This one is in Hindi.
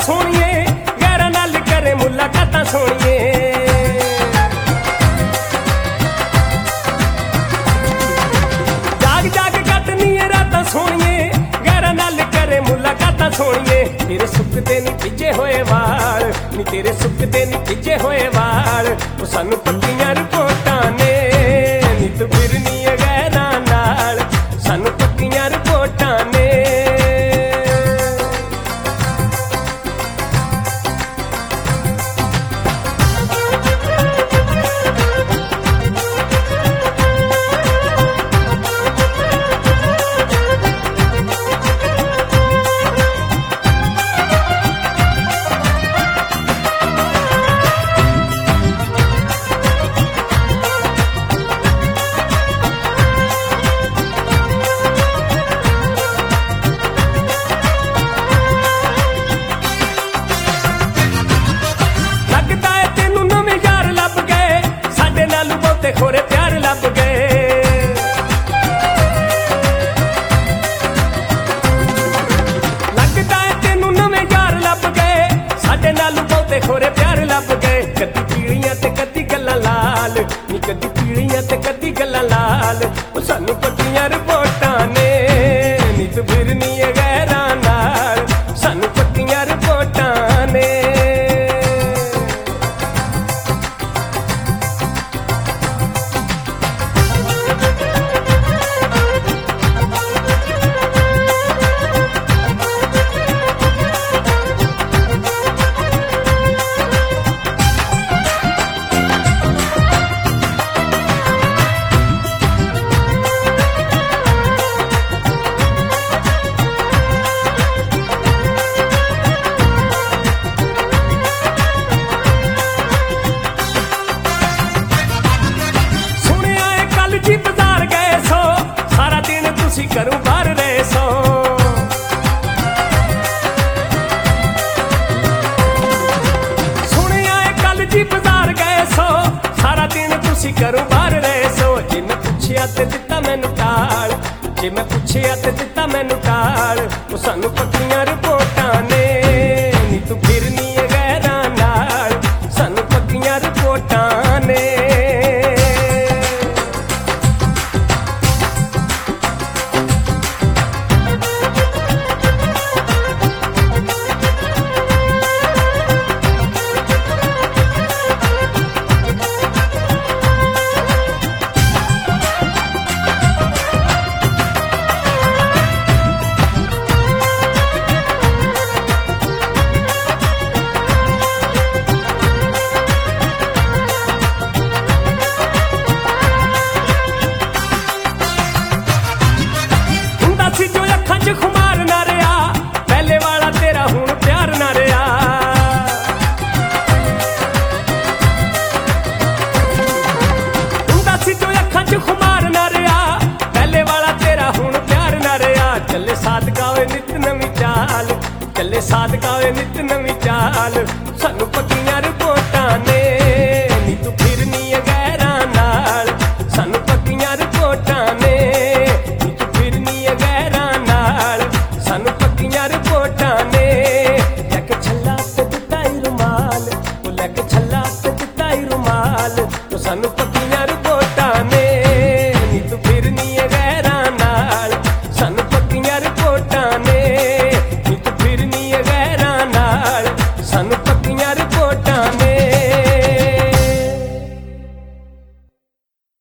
सोनिए गैर नाल करे मुलाकात सोनिए। जाग जाग कटनी रात सोनिए गैर नाल करे मुलाकात सोनिए। तेरे सुकते नी भिजे होए वाल नी तेरे सुकते नी भिजे होए वाल ओ सानू पक्कियां रिपोर्टां ने नी तू फिरनी है गैरां नाल सानू पक्कियां रिपोर्टां ने। खोरे प्यार लब गए लगदा है तेनू नवे यार लब गए साडे नाल बहुते खोरे प्यार लब गए। कदी पीलियां ते कदी गल्लां लाल नी कदी पीलियां ते कदी गल्लां लाल ओ सानू पक्कियां रिपोर्टां ने नी तू फिरनी है गैरां नाल सानू पक्कियां रिपोर्टां ने। जी बाजार गए सो सारा दिन तुसी घरों बाहर रहे सो। सुनिया कल जी बाजार गए सो सारा दिन तुसी घरों बाहर रहे सो। जे मैं पुछया ते दिता मैनू टाल जे मैं पुछया ते दिता मैनू टाल ओ सानू पक्कियां रिपोर्टां ने नी तू फिरनी है गैरां नाल सानू पक्कियां रिपोर्टां ने। जो अखां च खुमार ना रहा पहले वाला तेरा हुण प्यार ना रहा। दस जो अखां च खुमार ना रहा पहले वाला तेरा हुण प्यार ना रहा। चले सादका होए नित नवी चाल चले सादका होए नित नवी चाल सानू पक्कियां रिपोर्टां ने नी तू फिरनी है गैरां नाल सानू पक्कियां रिपोर्टां ने नी तू फिरनी है गैरां नाल सानू पक्कियां रिपोर्टां ने। लैके छल्ला ते दिता ही रुमाल ओ लैके छल्ला ते दिता ही रुमाल तो सानू